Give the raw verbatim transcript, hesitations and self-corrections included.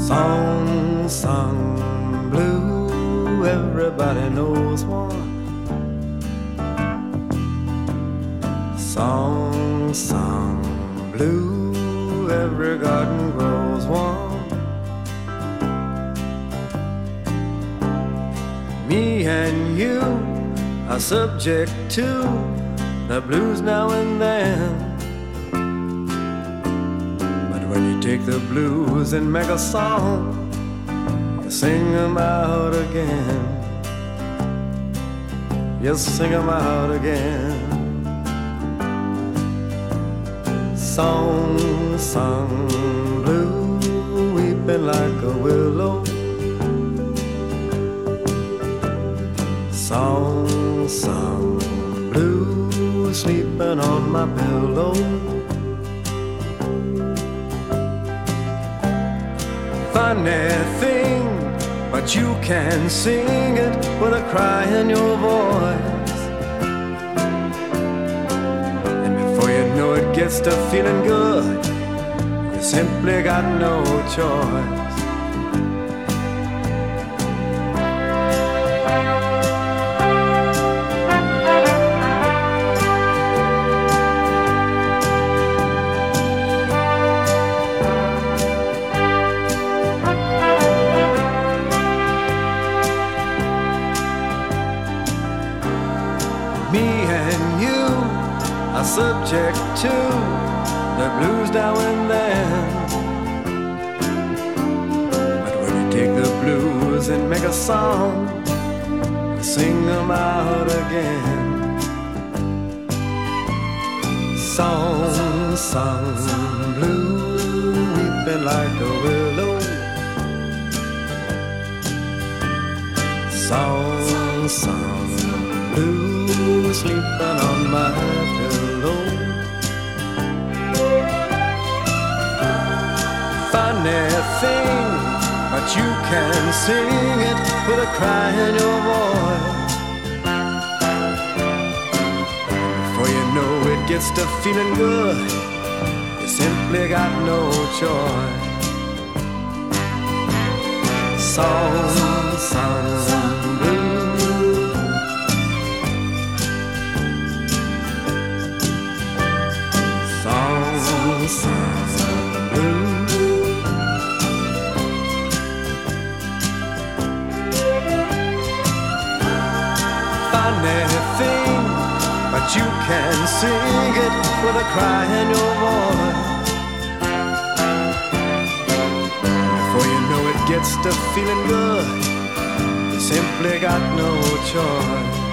Song sung blue, everybody knows one. Song sung blue, every garden grows one. Me and you are subject to the blues now and then. When you take the blues and make a song, you sing them out again. You sing them out again. Song sung blue, weeping like a willow. Song sung blue, sleeping on my pillow. Funny thing, but you can sing it with a cry in your voice. And before you know it gets to feeling good, you simply got no choice. Me and you are subject to the blues now and then. But when you take the blues and make a song, you sing them out again. Song sung blue, weeping like a willow. Song sung blue, sleeping on my pillow. Funny thing, but you can sing it with a cry in your voice. Before you know it gets to feeling good, you simply got no choice. Song sung blue, song blue. Funny thing, but you can sing it with a cry in your voice. Before you know it gets to feeling good, you simply got no choice.